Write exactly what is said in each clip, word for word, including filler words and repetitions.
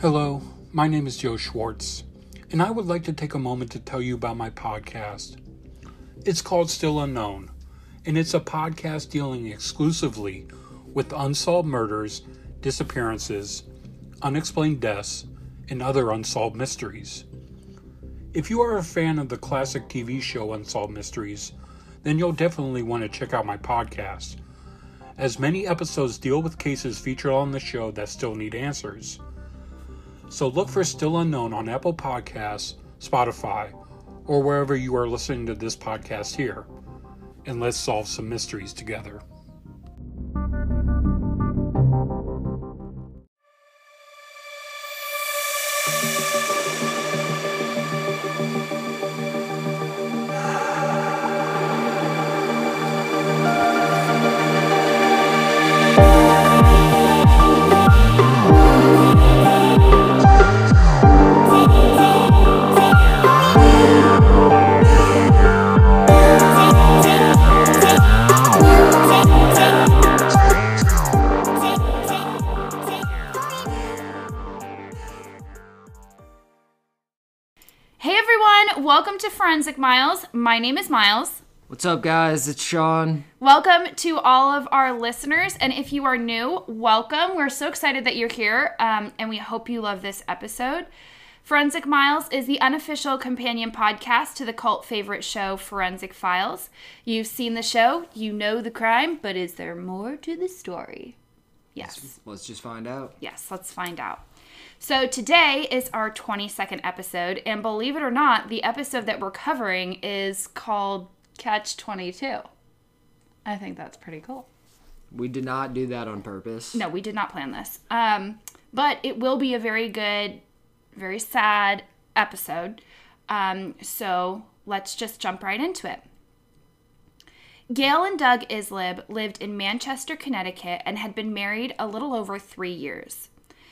Hello, my name is Joe Schwartz, and I would like to take a moment to tell you about my podcast. It's called Still Unknown, and it's a podcast dealing exclusively with unsolved murders, disappearances, unexplained deaths, and other unsolved mysteries. If you are a fan of the classic T V show Unsolved Mysteries, then you'll definitely want to check out my podcast, as many episodes deal with cases featured on the show that still need answers. So look for Still Unknown on Apple Podcasts, Spotify, or wherever you are listening to this podcast here, and let's solve some mysteries together. Welcome to Forensic Miles. My name is Miles. What's up, guys? It's Sean. Welcome to all of our listeners, and if you are new, welcome. We're so excited that you're here, um, and we hope you love this episode. Forensic Miles is the unofficial companion podcast to the cult favorite show, Forensic Files. You've seen the show, you know the crime, but is there more to the story? Yes. Let's, let's just find out. Yes, let's find out. So today is our twenty-second episode, and believe it or not, the episode that we're covering is called Catch twenty-two. I think that's pretty cool. We did not do that on purpose. No, we did not plan this. Um, but it will be a very good, very sad episode. Um, so let's just jump right into it. Gail and Doug Islib lived in Manchester, Connecticut, and had been married a little over three years.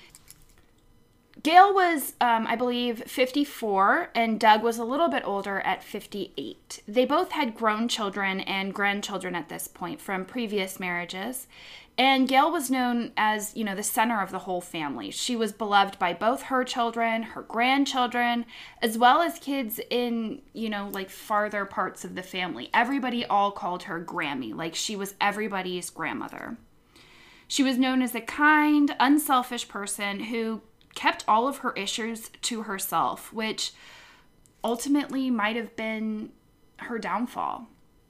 Gail was, um, I believe, fifty-four, and Doug was a little bit older at fifty-eight. They both had grown children and grandchildren at this point from previous marriages, and Gail was known as, you know, the center of the whole family. She was beloved by both her children, her grandchildren, as well as kids in, you know, like farther parts of the family. Everybody all called her Grammy, like she was everybody's grandmother. She was known as a kind, unselfish person who kept all of her issues to herself, which ultimately might have been her downfall.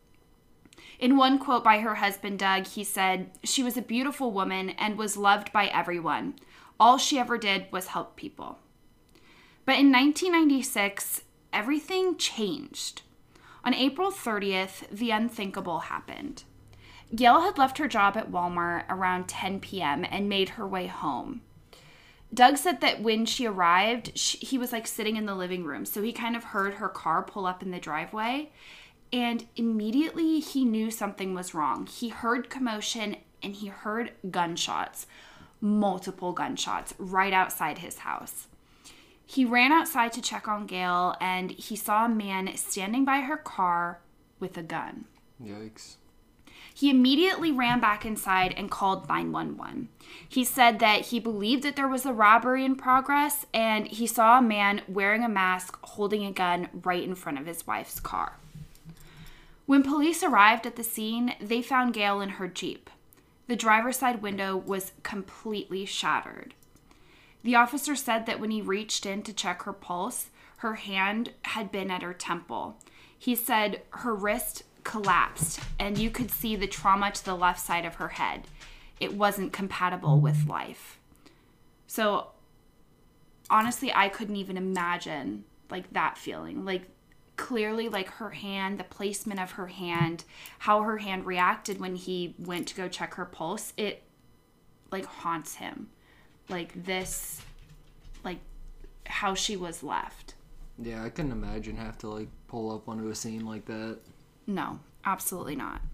In one quote by her husband, Doug, he said, "She was a beautiful woman and was loved by everyone. All she ever did was help people." But in nineteen ninety-six, everything changed. On April thirtieth, the unthinkable happened. Gail had left her job at Walmart around ten p.m. and made her way home. Doug said that when she arrived, she, he was like sitting in the living room. So he kind of heard her car pull up in the driveway. And immediately he knew something was wrong. He heard commotion and he heard gunshots, multiple gunshots right outside his house. He ran outside to check on Gail and he saw a man standing by her car with a gun. Yikes. He immediately ran back inside and called nine one one. He said that he believed that there was a robbery in progress, and he saw a man wearing a mask holding a gun right in front of his wife's car. When police arrived at the scene, they found Gail in her Jeep. The driver's side window was completely shattered. The officer said that when he reached in to check her pulse, her hand had been at her temple. He said her wrist collapsed and you could see the trauma to the left side of her head. It wasn't compatible with life. So honestly, I couldn't even imagine like that feeling. Like clearly like her hand, the placement of her hand, how her hand reacted when he went to go check her pulse, it like haunts him. Like this, like how she was left. Yeah, I couldn't imagine have to like pull up onto a scene like that. No, absolutely not.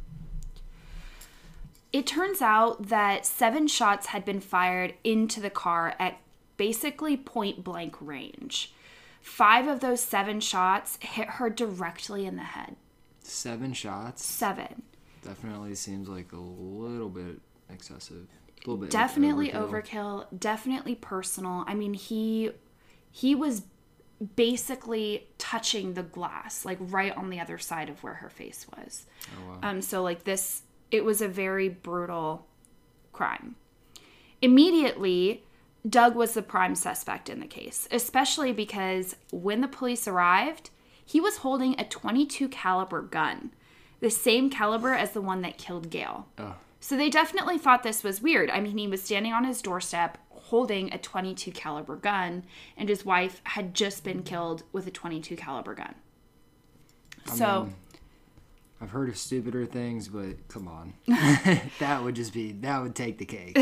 It turns out that seven shots had been fired into the car at basically point blank range. Five of those seven shots hit her directly in the head. Seven shots? Seven. Definitely seems like a little bit excessive. A little bit Definitely overkill. overkill. Definitely personal. I mean, he he was basically touching the glass, like right on the other side of where her face was. Oh, wow. Um, so like this, it was a very brutal crime. Immediately, Doug was the prime suspect in the case, especially because when the police arrived, he was holding a twenty-two caliber gun, the same caliber as the one that killed Gail. Oh. So they definitely thought this was weird. I mean, he was standing on his doorstep holding a twenty-two caliber gun, and his wife had just been killed with a twenty-two caliber gun. I So mean, I've heard of stupider things, but come on. That would just be, that would take the cake.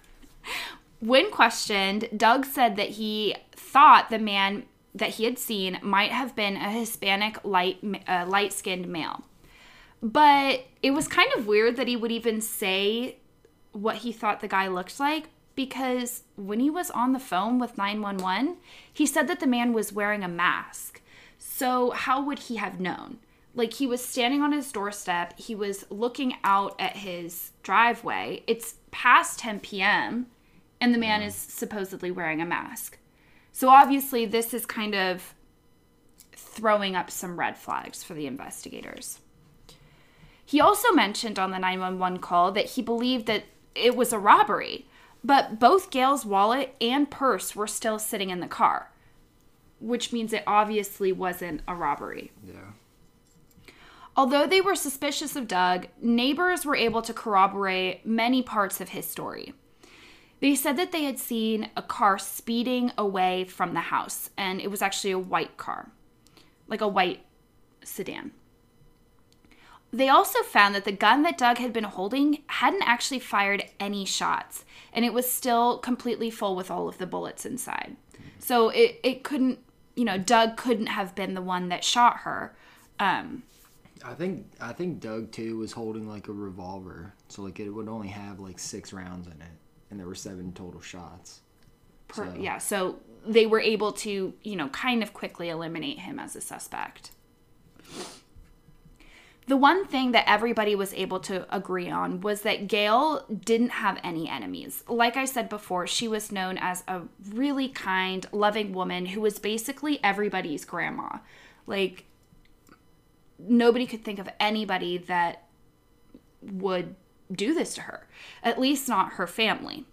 when questioned, Doug said that he thought the man that he had seen might have been a Hispanic light uh, light-skinned male. But it was kind of weird that he would even say what he thought the guy looked like, because when he was on the phone with nine one one, he said that the man was wearing a mask. So how would he have known? Like, he was standing on his doorstep. He was looking out at his driveway. It's past ten p.m., and the man is supposedly wearing a mask. So obviously this is kind of throwing up some red flags for the investigators. He also mentioned on the nine one one call that he believed that it was a robbery, but both Gail's wallet and purse were still sitting in the car, which means it obviously wasn't a robbery. Yeah. Although they were suspicious of Doug, neighbors were able to corroborate many parts of his story. They said that they had seen a car speeding away from the house, and it was actually a white car, like a white sedan. They also found that the gun that Doug had been holding hadn't actually fired any shots, and it was still completely full with all of the bullets inside. So it, it couldn't, you know, Doug couldn't have been the one that shot her. Um, I think I think Doug too was holding like a revolver, so like it would only have like six rounds in it, and there were seven total shots. per, So- Yeah, so they were able to, you know, kind of quickly eliminate him as a suspect. The one thing that everybody was able to agree on was that Gail didn't have any enemies. Like I said before, she was known as a really kind, loving woman who was basically everybody's grandma. Like, nobody could think of anybody that would do this to her, at least not her family.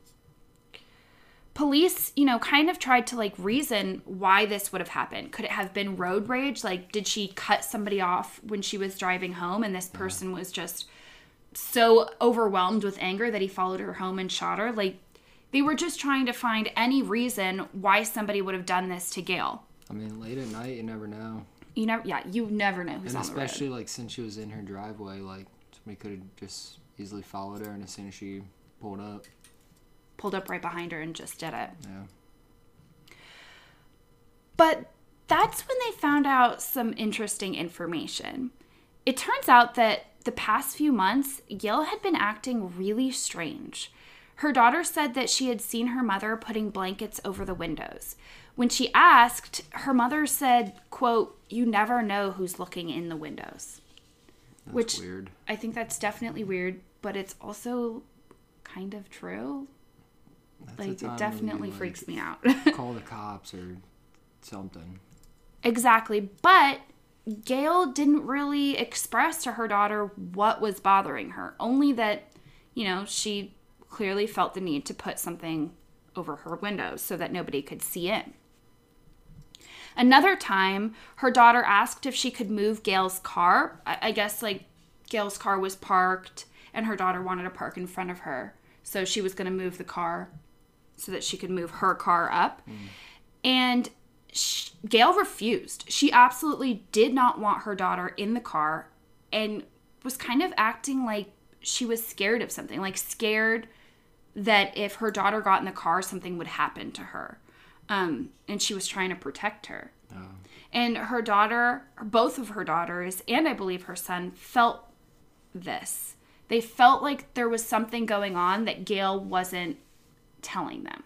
Police, you know, kind of tried to, like, reason why this would have happened. Could it have been road rage? Like, did she cut somebody off when she was driving home and this person was just so overwhelmed with anger that he followed her home and shot her? Like, they were just trying to find any reason why somebody would have done this to Gail. I mean, late at night, you never know. You never, yeah, you never know who's And on the road. especially like since she was in her driveway, like somebody could have just easily followed her, and as soon as she pulled up, Pulled up right behind her and just did it. yeah. But that's when they found out some interesting information. It turns out that the past few months, Gail had been acting really strange. Her daughter said that she had seen her mother putting blankets over the windows. When she asked, her mother said, quote, "You never know who's looking in the windows." That's Which weird. I think that's definitely weird, but it's also kind of true. That's Like, a time it where definitely you, like, freaks me out. call the cops or something. Exactly. But Gail didn't really express to her daughter what was bothering her. Only that, you know, she clearly felt the need to put something over her windows so that nobody could see in. Another time, her daughter asked if she could move Gail's car. I, I guess, like, Gail's car was parked and her daughter wanted to park in front of her. So she was going to move the car so that she could move her car up. Mm. And she, Gail refused. She absolutely did not want her daughter in the car and was kind of acting like she was scared of something, like scared that if her daughter got in the car, something would happen to her. Um, and she was trying to protect her. Oh. And her daughter, both of her daughters, and I believe her son, felt this. They felt like there was something going on that Gail wasn't telling them.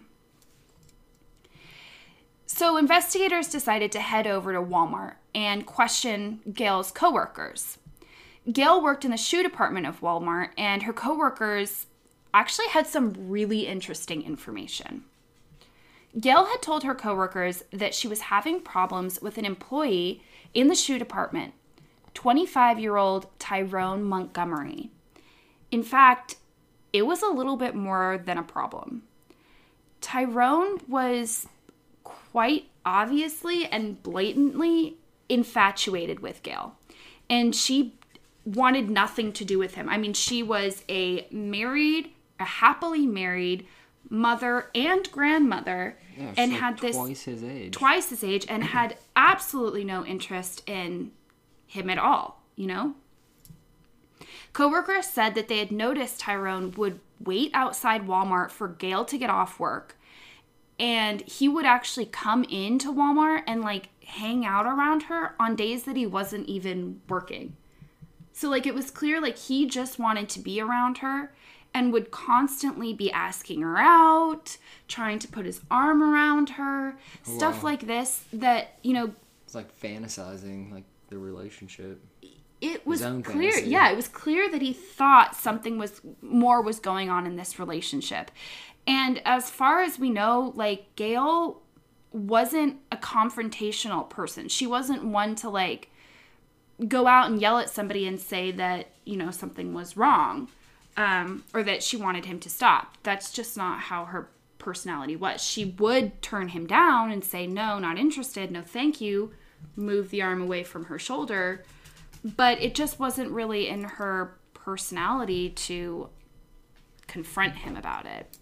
So investigators decided to head over to Walmart and question Gail's coworkers. Gail worked in the shoe department of Walmart, and her coworkers actually had some really interesting information. Gail had told her coworkers that she was having problems with an employee in the shoe department, twenty-five-year-old Tyrone Montgomery. In fact, it was a little bit more than a problem. Tyrone was quite obviously and blatantly infatuated with Gail, and she wanted nothing to do with him. I mean, she was a married, a happily married mother and grandmother, yeah, and like had this twice his age. Twice his age, and had absolutely no interest in him at all, you know? Coworkers said that they had noticed Tyrone would wait outside Walmart for Gail to get off work, and he would actually come into Walmart and like hang out around her on days that he wasn't even working. So like it was clear like he just wanted to be around her and would constantly be asking her out, trying to put his arm around her, Oh, stuff wow. like this that, you know, It's like fantasizing, like the relationship. it was own clear. fantasy. Yeah, it was clear that he thought something was more was going on in this relationship. And as far as we know, like Gail wasn't a confrontational person. She wasn't one to like go out and yell at somebody and say that, you know, something was wrong, um, or that she wanted him to stop. That's just not how her personality was. She would turn him down and say, no, not interested, no thank you, move the arm away from her shoulder. But it just wasn't really in her personality to confront him about it.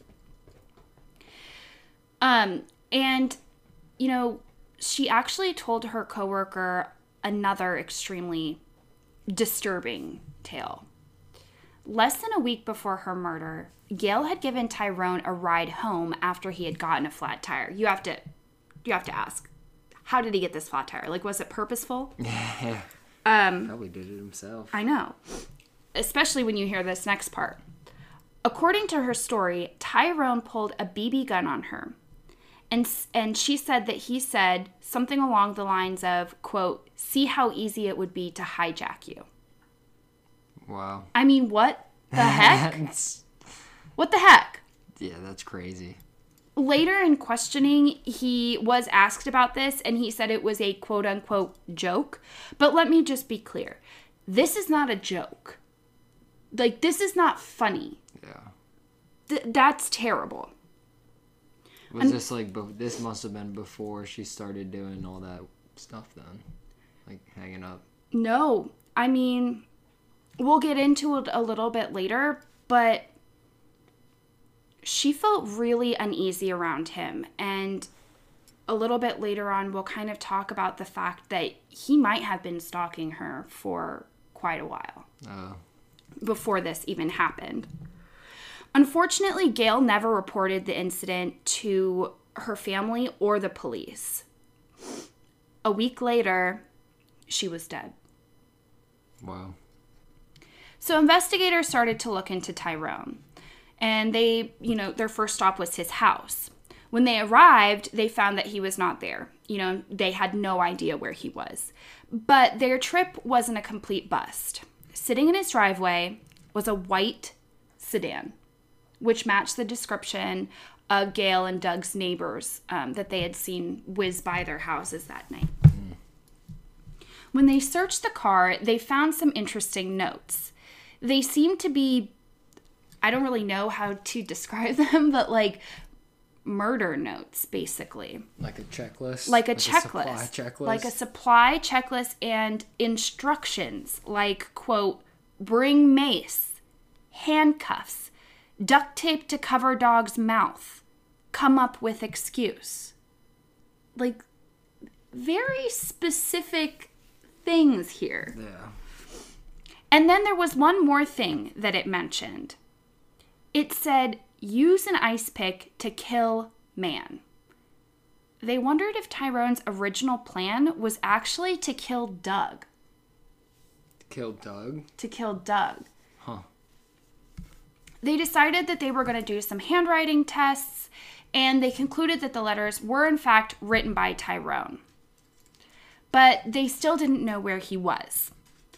Um, and, you know, she actually told her coworker another extremely disturbing tale. Less than a week before her murder, Gail had given Tyrone a ride home after he had gotten a flat tire. You have to, you have to ask, how did he get this flat tire? Like, was it purposeful? Yeah. Um, Probably did it himself. I know. Especially when you hear this next part. According to her story, Tyrone pulled a B B gun on her. And, and she said that he said something along the lines of, quote, see how easy it would be to hijack you. Wow. I mean, what the heck? That's- What the heck? yeah, that's crazy. Later in questioning, he was asked about this, and he said it was a quote-unquote joke. But let me just be clear. This is not a joke. Like, this is not funny. Yeah. Th- that's terrible. Was And- this like, be- this must have been before she started doing all that stuff then? Like, hanging up? No, I mean, we'll get into it a little bit later, but she felt really uneasy around him. And a little bit later on, we'll kind of talk about the fact that he might have been stalking her for quite a while Oh. before this even happened. Unfortunately, Gail never reported the incident to her family or the police. A week later, she was dead. Wow. So investigators started to look into Tyrone. And they, you know, their first stop was his house. When they arrived, they found that he was not there. You know, they had no idea where he was. But their trip wasn't a complete bust. Sitting in his driveway was a white sedan, which matched the description of Gail and Doug's neighbors um, that they had seen whiz by their houses that night. Mm. When they searched the car, they found some interesting notes. They seemed to be, I don't really know how to describe them, but like murder notes, basically. Like a checklist? Like a like checklist. A supply checklist? Like a supply checklist and instructions like, quote, bring mace, handcuffs, duct tape to cover dog's mouth, come up with excuse. Like, very specific things here. Yeah. And then there was one more thing that it mentioned. It said, use an ice pick to kill man. They wondered if Tyrone's original plan was actually to kill Doug. Killed Doug? To kill Doug. Huh. They decided that they were going to do some handwriting tests, and they concluded that the letters were in fact written by Tyrone. But they still didn't know where he was.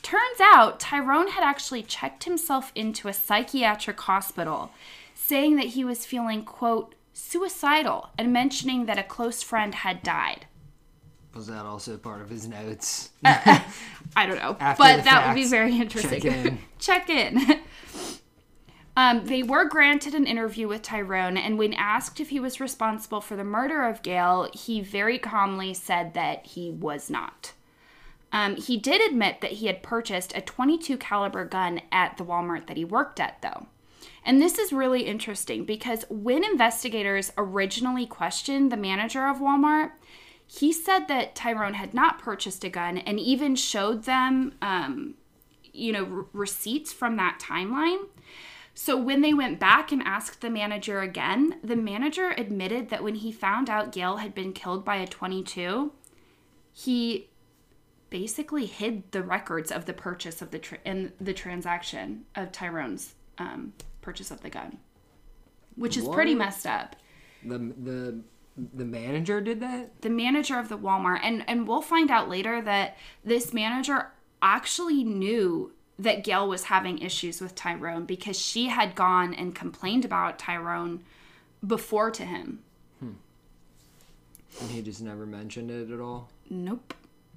Turns out Tyrone had actually checked himself into a psychiatric hospital, saying that he was feeling, quote, suicidal, and mentioning that a close friend had died. Was that also part of his notes? Uh, I don't know, After but the that facts, would be very interesting. check in. Check in. um, they were granted an interview with Tyrone, and when asked if he was responsible for the murder of Gail, he very calmly said that he was not. Um, he did admit that he had purchased a twenty-two caliber gun at the Walmart that he worked at, though. And this is really interesting because when investigators originally questioned the manager of Walmart, he said that Tyrone had not purchased a gun and even showed them, um, you know, r- receipts from that timeline. So when they went back and asked the manager again, the manager admitted that when he found out Gail had been killed by a twenty-two, he basically hid the records of the purchase of the tra- and the transaction of Tyrone's um, purchase of the gun, which is What? pretty messed up. The the the manager did that? The manager of the Walmart, and and we'll find out later that this manager actually knew that Gail was having issues with Tyrone because she had gone and complained about Tyrone before to him. Hmm. And he just never mentioned it at all? Nope.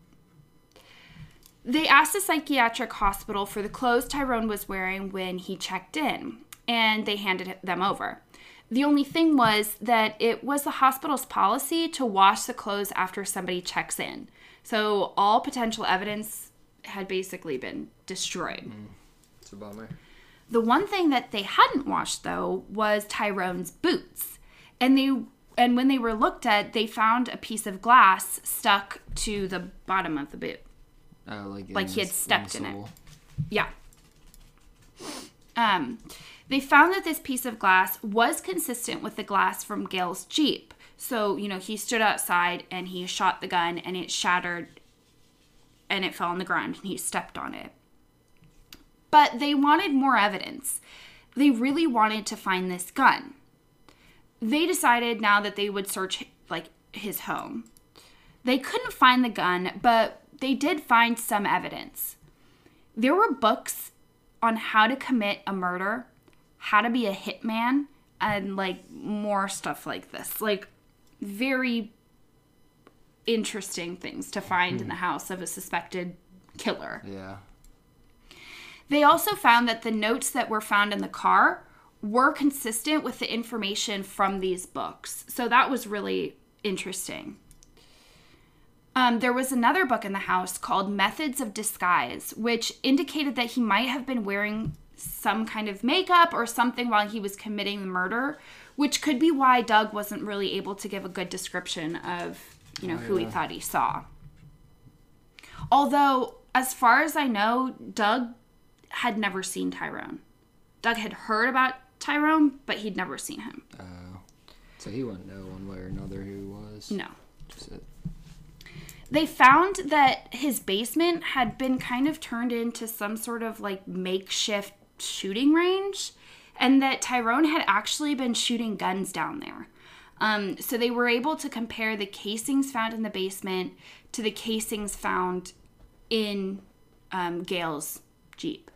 They asked the psychiatric hospital for the clothes Tyrone was wearing when he checked in, and they handed them over. The only thing was that it was the hospital's policy to wash the clothes after somebody checks in. So all potential evidence had basically been destroyed. Mm. It's a bummer. The one thing that they hadn't washed, though, was Tyrone's boots. And they and when they were looked at, they found a piece of glass stuck to the bottom of the boot. Oh, like Like in he had the- stepped in, in the it. sole. Yeah. Um, they found that this piece of glass was consistent with the glass from Gail's Jeep. So, you know, he stood outside and he shot the gun and it shattered and it fell on the ground and he stepped on it. But they wanted more evidence. They really wanted to find this gun. They decided now that they would search, like, his home. They couldn't find the gun, but they did find some evidence. There were books on how to commit a murder, how to be a hitman, and, like, more stuff like this. Like, very interesting things to find in the house of a suspected killer. Yeah. They also found that the notes that were found in the car were consistent with the information from these books. So that was really interesting. Um, there was another book in the house called Methods of Disguise, which indicated that he might have been wearing some kind of makeup or something while he was committing the murder, which could be why Doug wasn't really able to give a good description of, you know, Oh, who he yeah. thought he saw. Although, as far as I know, Doug had never seen Tyrone. Doug had heard about Tyrone, but he'd never seen him. Oh. So he wouldn't know one way or another who he was. No. Just it. They found that his basement had been kind of turned into some sort of like makeshift shooting range, and that Tyrone had actually been shooting guns down there. Um, so they were able to compare the casings found in the basement to the casings found in um, Gail's Jeep.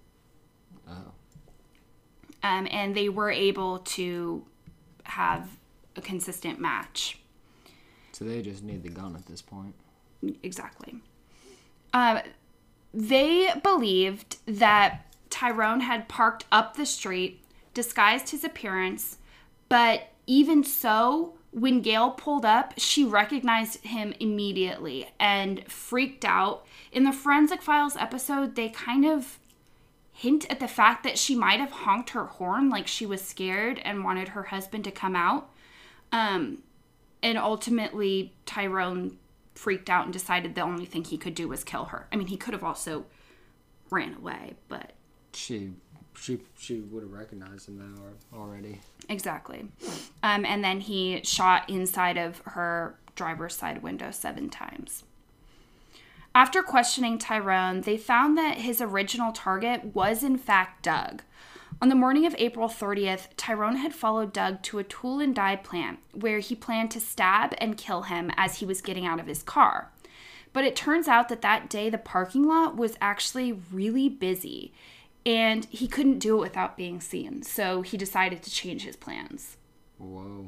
Oh. Um, and they were able to have a consistent match. So they just need the gun at this point. Exactly. Uh, they believed that Tyrone had parked up the street, disguised his appearance, but even so, when Gail pulled up, she recognized him immediately and freaked out. In the Forensic Files episode, they kind of hint at the fact that she might have honked her horn like she was scared and wanted her husband to come out. Um, and ultimately, Tyrone freaked out and decided the only thing he could do was kill her. I mean, he could have also ran away, but... She she she would have recognized him though or- already. Exactly. Um, and then he shot inside of her driver's side window seven times. After questioning Tyrone, they found that his original target was in fact Doug. On the morning of April thirtieth, Tyrone had followed Doug to a tool and die plant where he planned to stab and kill him as he was getting out of his car. But it turns out that that day the parking lot was actually really busy, and he couldn't do it without being seen. So he decided to change his plans. Whoa.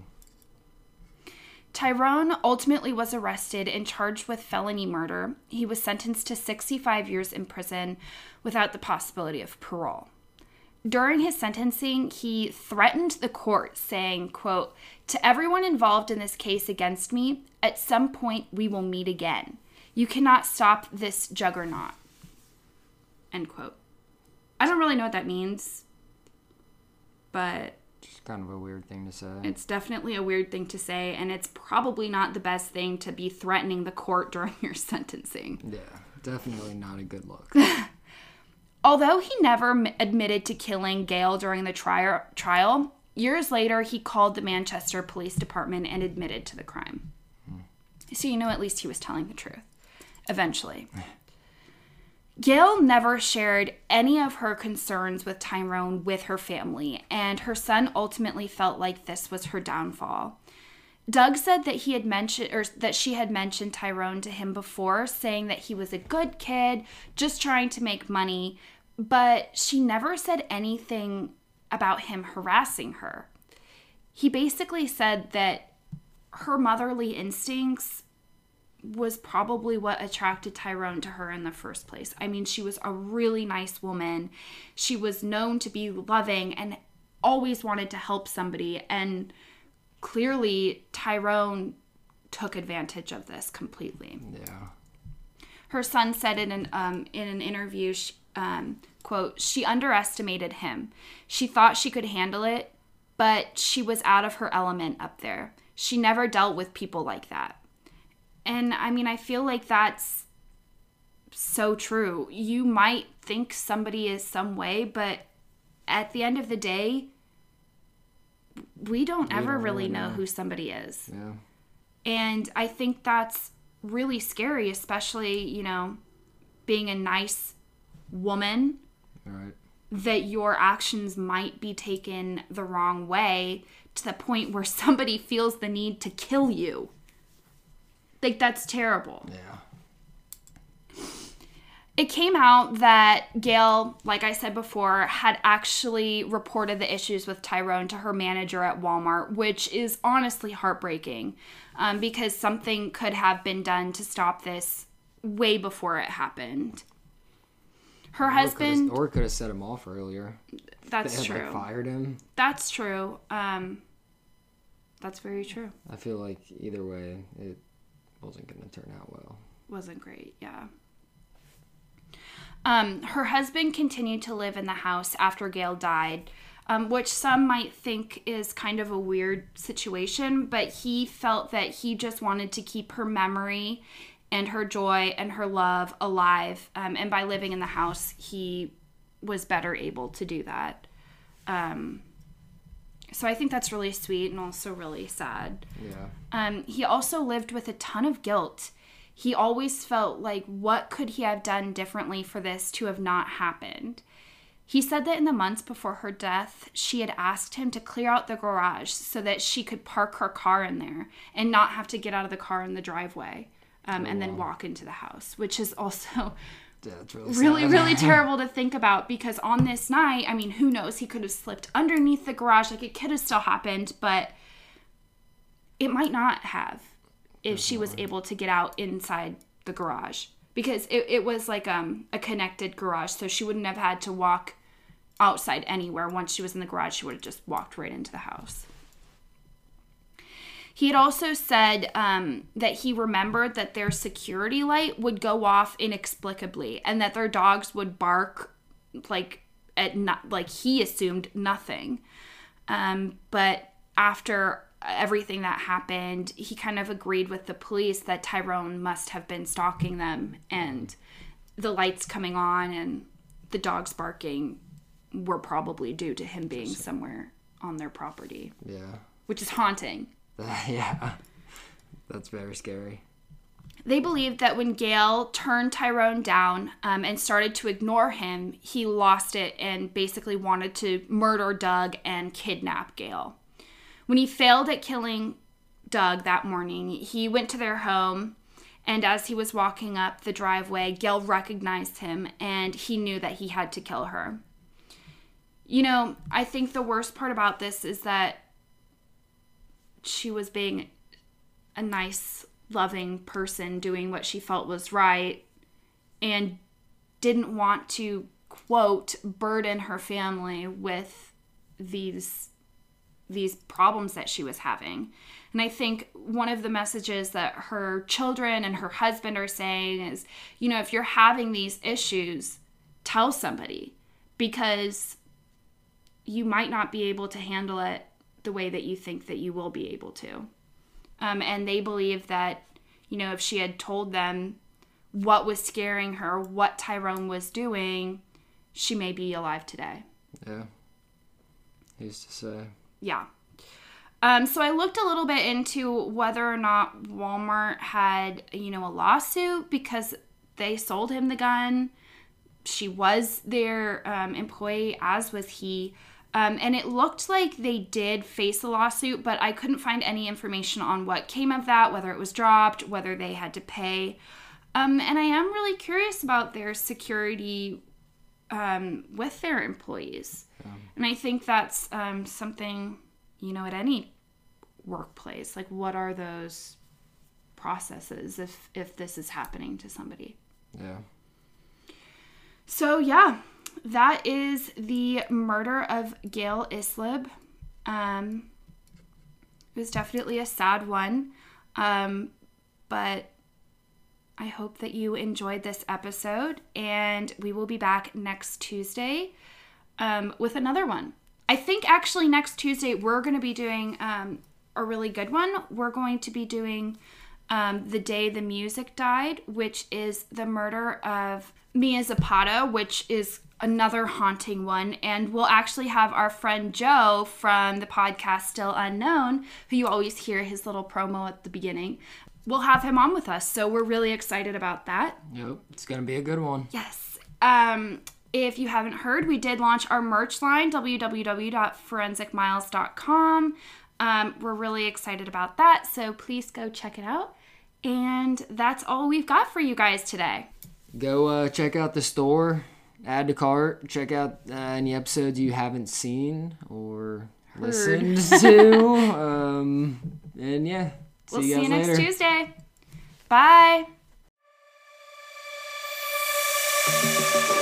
Tyrone ultimately was arrested and charged with felony murder. He was sentenced to sixty-five years in prison without the possibility of parole. During his sentencing, he threatened the court, saying, quote, "To everyone involved in this case against me, at some point we will meet again. You cannot stop this juggernaut." End quote. I don't really know what that means, but It's kind of a weird thing to say. it's definitely a weird thing to say, and it's probably not the best thing to be threatening the court during your sentencing. Yeah, definitely not a good look. Although he never m- admitted to killing Gail during the tri- trial, years later he called the Manchester Police Department and admitted to the crime. Hmm. So you know at least he was telling the truth. Eventually. Gail never shared any of her concerns with Tyrone with her family, and her son ultimately felt like this was her downfall. Doug said that he had mentioned, or that she had mentioned Tyrone to him before, saying that he was a good kid, just trying to make money, but she never said anything about him harassing her. He basically said that her motherly instincts was probably what attracted Tyrone to her in the first place. I mean, she was a really nice woman. She was known to be loving and always wanted to help somebody, and clearly, Tyrone took advantage of this completely. Yeah. Her son said in an um, in an interview, she, um, quote, "She underestimated him. She thought she could handle it, but she was out of her element up there. She never dealt with people like that." And I mean, I feel like that's so true. You might think somebody is some way, but at the end of the day, we don't We ever don't really really know know. who somebody is. Yeah. And I think that's really scary, especially, you know, being a nice woman, All right. that your actions might be taken the wrong way to the point where somebody feels the need to kill you. Like, that's terrible. Yeah. It came out that Gail, like I said before, had actually reported the issues with Tyrone to her manager at Walmart, which is honestly heartbreaking, um, because something could have been done to stop this way before it happened. Her Or husband... could've- Or could have set him off earlier. That's They had, true. like, fired him. That's true. Um, that's very true. I feel like either way, it wasn't going to turn out well. Wasn't great, yeah. Um, her husband continued to live in the house after Gail died, um, which some might think is kind of a weird situation, but he felt that he just wanted to keep her memory and her joy and her love alive. Um, and by living in the house, he was better able to do that. Um, so I think that's really sweet and also really sad. Yeah. Um, he also lived with a ton of guilt. He always felt like, what could he have done differently for this to have not happened? He said that in the months before her death, she had asked him to clear out the garage so that she could park her car in there and not have to get out of the car in the driveway um, Oh, and then wow. walk into the house, which is also Yeah, it's really really, sad. really terrible to think about, because on this night, I mean, who knows? He could have slipped underneath the garage. Like, it could have still happened, but it might not have if she was able to get out inside the garage, because it, it was like um, a connected garage, so she wouldn't have had to walk outside anywhere. Once she was in the garage, she would have just walked right into the house. He had also said um, that he remembered that their security light would go off inexplicably, and that their dogs would bark like at not like he assumed nothing. Um, but after everything that happened, he kind of agreed with the police that Tyrone must have been stalking them, and the lights coming on and the dogs barking were probably due to him being somewhere on their property, Yeah. which is haunting. Yeah. That's very scary. They believed that when Gail turned Tyrone down um, and started to ignore him, he lost it and basically wanted to murder Doug and kidnap Gail. When he failed at killing Doug that morning, he went to their home And as he was walking up the driveway, Gail recognized him, and he knew that he had to kill her. You know, I think the worst part about this is that she was being a nice, loving person, doing what she felt was right, and didn't want to, quote, burden her family with these these problems that she was having. And I think one of the messages that her children and her husband are saying is, you know, if you're having these issues, tell somebody, because you might not be able to handle it the way that you think that you will be able to. Um, and they believe that, you know, if she had told them what was scaring her, what Tyrone was doing, she may be alive today. Yeah. Who's to say? Yeah. Um, so I looked a little bit into whether or not Walmart had, you know, a lawsuit because they sold him the gun. She was their um, employee, as was he. Um, and it looked like they did face a lawsuit, but I couldn't find any information on what came of that, whether it was dropped, whether they had to pay. Um, and I am really curious about their security um, with their employees. Yeah. And I think that's um, something, you know, at any workplace. Like, what are those processes if, if this is happening to somebody? Yeah. So, yeah, that is the murder of Gail Islib. Um, it was definitely a sad one, um, but I hope that you enjoyed this episode, and we will be back next Tuesday um, with another one. I think actually next Tuesday we're going to be doing um, a really good one. We're going to be doing um, The Day the Music Died, which is the murder of Mia Zapata, which is another haunting one. And we'll actually have our friend Joe from the podcast Still Unknown, who you always hear his little promo at the beginning. We'll have him on with us, so we're really excited about that. Yep, it's going to be a good one. Yes. Um, if you haven't heard, we did launch our merch line, w w w dot forensic miles dot com. Um, we're really excited about that, so please go check it out. And that's all we've got for you guys today. Go uh, check out the store, add to cart, check out uh, any episodes you haven't seen or Heard. listened to. um, and yeah. We'll see you, see you next later. Tuesday. Bye.